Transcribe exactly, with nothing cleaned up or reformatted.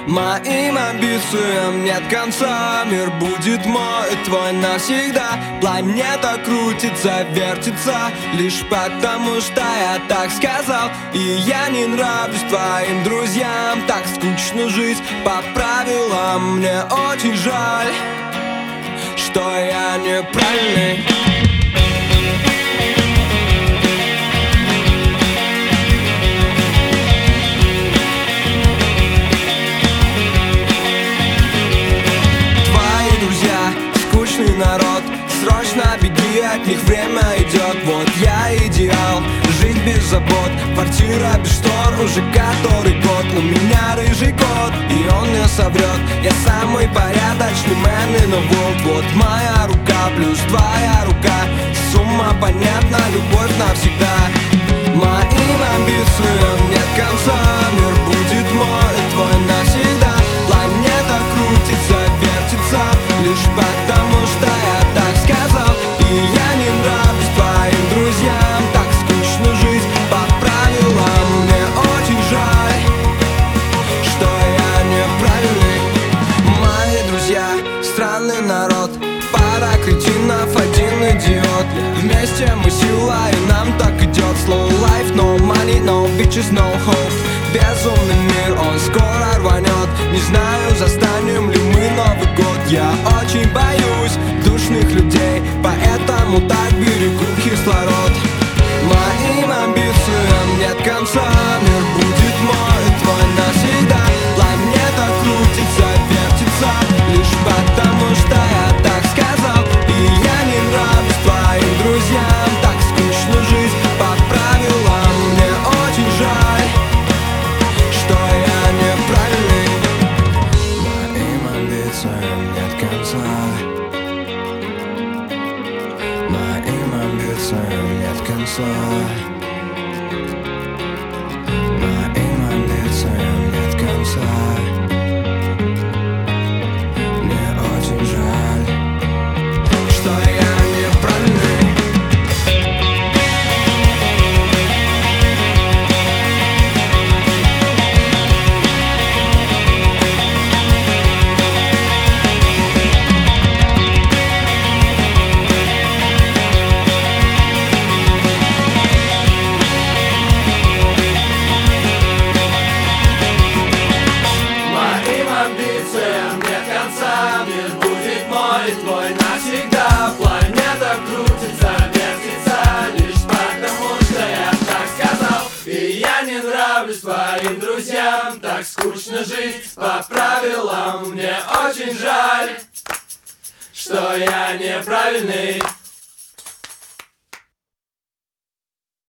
Моим амбициям нет конца. Мир будет мой, твой навсегда. Планета крутится, вертится лишь потому, что я так сказал. И я не нравлюсь твоим друзьям. Так скучно жить по правилам. Мне очень жаль, что я неправильный. Скучный народ, срочно беги, от них время идет. Вот я идеал, жизнь без забот, квартира без штор уже который год. У меня рыжий кот, и он не соврет. Я самый порядочный man in the world. Вот моя рука плюс твоя рука, сумма понятна, любовь навсегда. Моим амбициям нет конца. Мир будет мой, твой навсегда. Планета крутится, вертится лишь потому, что я так сказал. И я не нравлюсь твоим друзьям. Так скучно жить по правилам. Мне очень жаль, что я неправильный. Мои друзья, странный народ, пара кретинов, один идиот. Вместе мы сила, и нам так идет. Slow life, no money, no bitches, no hope. Безумный мир, он скоро рванет. Не знаю, застанем ли мы Новый год. Я очень боюсь душных людей, поэтому так берегу кислород. Моим амбициям нет конца. Мир будет мой, твой навсегда. Планета крутится, вертится лишь потому, что я так сказал. И я не нравлюсь твоим друзьям. Так скучно жить по правилам. Мне очень жаль, что я неправильный. Моим амбициям нет конца. Моим амбициям нет конца. Моим амбициям нет конца. Мне очень жаль, что я неправильный. Мир будет мой, твой навсегда. Планета крутится, вертится лишь потому, что я так сказал. И я не нравлюсь твоим друзьям. Так скучно жить по правилам. Мне очень жаль, что я неправильный.